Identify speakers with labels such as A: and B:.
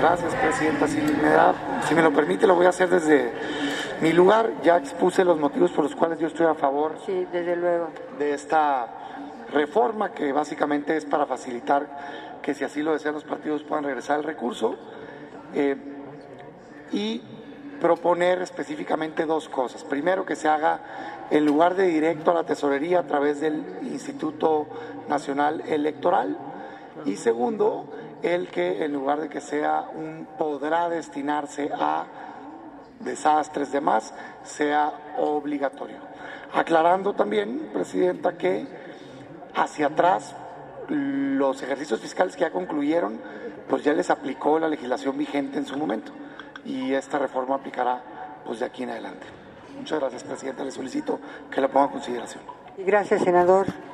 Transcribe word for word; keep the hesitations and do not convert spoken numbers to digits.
A: Gracias, Presidenta. Si me da, si me lo permite, lo voy a hacer desde mi lugar. Ya expuse los motivos por los cuales yo estoy a favor
B: sí, desde luego.
A: de esta reforma, que básicamente es para facilitar que, si así lo desean los partidos, puedan regresar el recurso, eh, y proponer específicamente dos cosas. Primero, que se haga en lugar de directo a la tesorería a través del Instituto Nacional Electoral, y segundo, el que en lugar de que sea un podrá destinarse a desastres demás, sea obligatorio. Aclarando también, Presidenta, que hacia atrás los ejercicios fiscales que ya concluyeron, pues ya les aplicó la legislación vigente en su momento, y esta reforma aplicará pues de aquí en adelante. Muchas gracias, Presidenta. Le solicito que la ponga en consideración.
B: Gracias, senador.